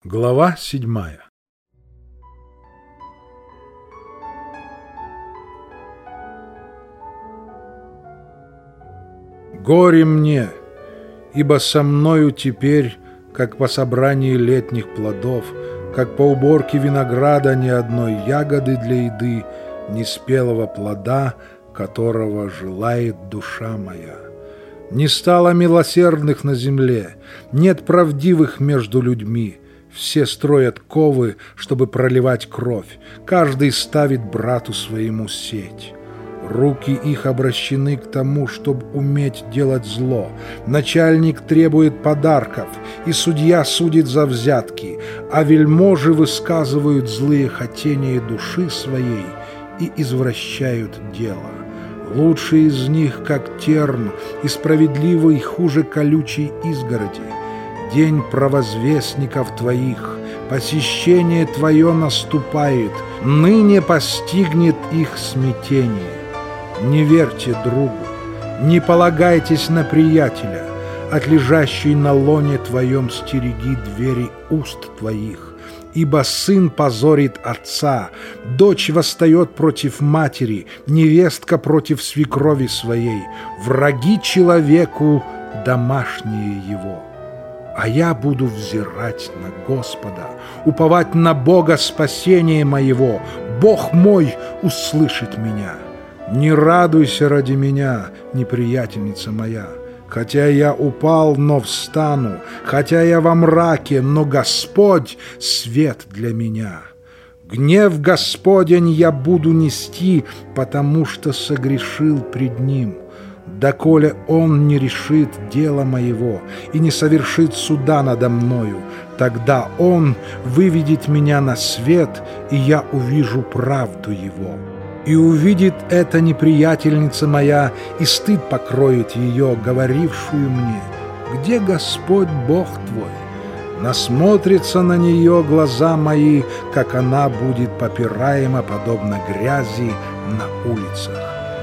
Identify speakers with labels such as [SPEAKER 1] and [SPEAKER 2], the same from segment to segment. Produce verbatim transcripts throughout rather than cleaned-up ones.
[SPEAKER 1] Глава седьмая. Горе мне, ибо со мною теперь, как по собрании летних плодов, как по уборке винограда ни одной ягоды для еды, ни спелого плода, которого желает душа моя. Не стало милосердных на земле, нет правдивых между людьми. Все строят ковы, чтобы проливать кровь, каждый ставит брату своему сеть. Руки их обращены к тому, чтобы уметь делать зло. Начальник требует подарков, и судья судит за взятки, а вельможи высказывают злые хотения души своей и извращают дело. Лучший из них, как терн, и справедливый хуже колючей изгороди. День провозвестников твоих, посещение твое наступает, ныне постигнет их смятение. Не верьте другу, не полагайтесь на приятеля, от лежащей на лоне твоем стереги двери уст твоих. Ибо сын позорит отца, дочь восстает против матери, невестка против свекрови своей, враги человеку домашние его. А я буду взирать на Господа, уповать на Бога спасения моего. Бог мой услышит меня. Не радуйся ради меня, неприятельница моя. Хотя я упал, но встану, хотя я во мраке, но Господь — свет для меня. Гнев Господень я буду нести, потому что согрешил пред Ним. Доколе Он не решит дела моего и не совершит суда надо мною, тогда Он выведет меня на свет, и я увижу правду Его. И увидит эта неприятельница моя, и стыд покроет ее, говорившую мне: «Где Господь Бог твой?» Насмотрятся на нее глаза мои, как она будет попираема, подобно грязи на улицах.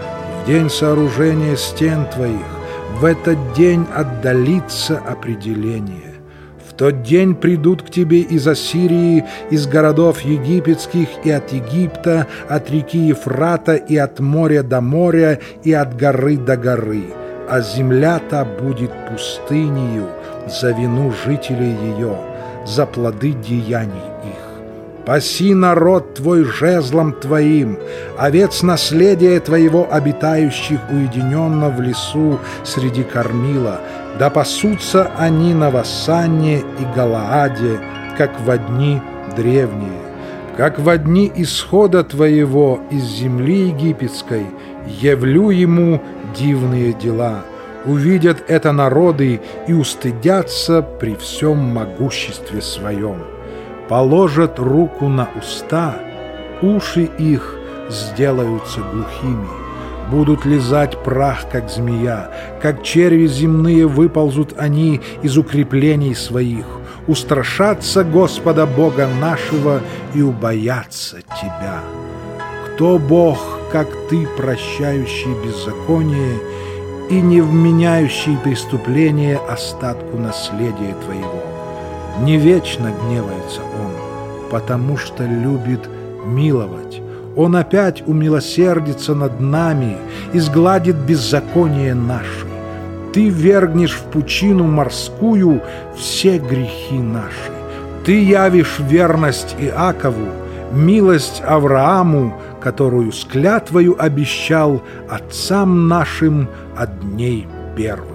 [SPEAKER 1] В день сооружения стен твоих, в этот день отдалится определение. В тот день придут к тебе из Ассирии, из городов египетских, и от Египта, от реки Ефрата, и от моря до моря, и от горы до горы. А земля та будет пустынею за вину жителей ее, за плоды деяний их. Паси народ твой жезлом твоим, овец наследия твоего, обитающих уединенно в лесу среди кормила. Да пасутся они на Васанне и Галааде, как во дни древние. Как во дни исхода твоего из земли египетской, явлю ему дивные дела. Увидят это народы и устыдятся при всем могуществе своем. Положат руку на уста, уши их сделаются глухими. Будут лизать прах, как змея, как черви земные выползут они из укреплений своих. Устрашатся Господа Бога нашего и убоятся Тебя. Кто Бог, как Ты, прощающий беззаконие и не вменяющий преступление остатку наследия Твоего? Не вечно гневается Он, потому что любит миловать. Он опять умилосердится над нами и сгладит беззаконие наши. Ты вергнешь в пучину морскую все грехи наши. Ты явишь верность Иакову, милость Аврааму, которую с клятвою обещал отцам нашим от дней первых.